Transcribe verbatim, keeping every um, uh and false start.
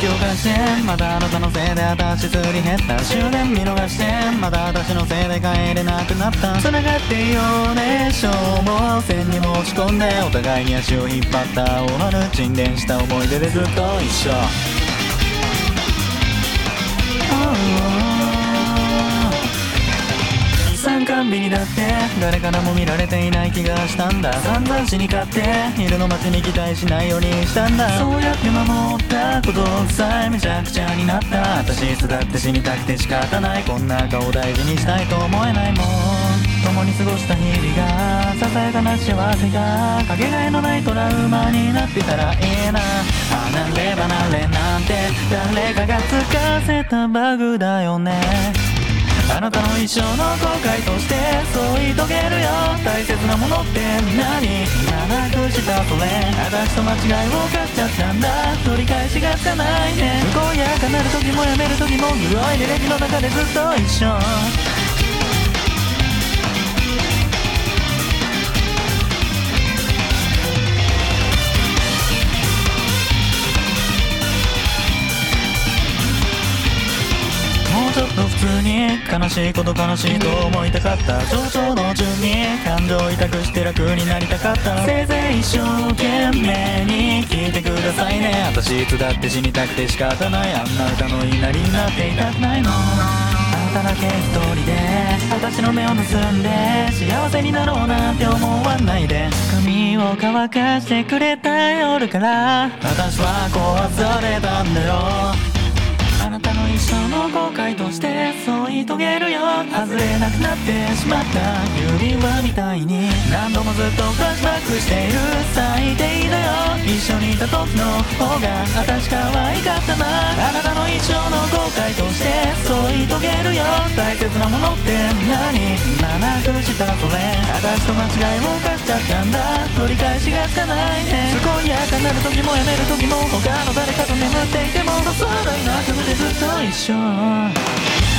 気を貸して、またあなたのせいで私すり減った。終電見逃して、また私のせいで帰れなくなった。繋がっていようね、消耗戦に持ち込んで、お互いに足を引っ張った大春、沈殿した思い出でずっと一緒。参観日にだって誰からも見られていない気がしたんだ。散々死に勝って昼の街に期待しないようにしたんだ。そうやって守ったことさえめちゃくちゃになった。私いつだって死にたくて仕方ない。こんな顔大事にしたいと思えないもん。共に過ごした日々がささやかな幸せがかけがえのないトラウマになってたらいいな。離れ離れなんて誰かがつかせたバグだよね。あなたの一生の後悔としてそう言い遂げるよ。大切なものって何？今なくしたそれ私と間違いを犯しちゃったんだ。取り返しがつかないね。不幸やかなる時もやめる時も黒い履歴の中でずっと一緒。もうちょっと普通に悲しいこと悲しいと思いたかった。上々の順に感情痛くして楽になりたかった。せいぜい一生懸命に聞いてくださいね。私いつだって死にたくて仕方ない。あんな歌の言いなりになっていたくないの。あなただけ一人で私の目を盗んで幸せになろうなんて思わないで。髪を乾かしてくれた夜から私は壊されたんだよ。あなたの一生の後悔としてそう言い遂げるよ。外れなくなってしまった指輪みたいに何度もずっとフラッシュバックしている最低だよ。一緒にいた時の方が私可愛かったな。あなたの一生の後悔としてそう言い遂げるよ。大切なものって何？今なくしたそれ私と間違いを犯しちゃったんだ。取り返しがつかないね。健やかなる時もやめる時も他の誰かと眠っていても遅いなくてずっと一緒。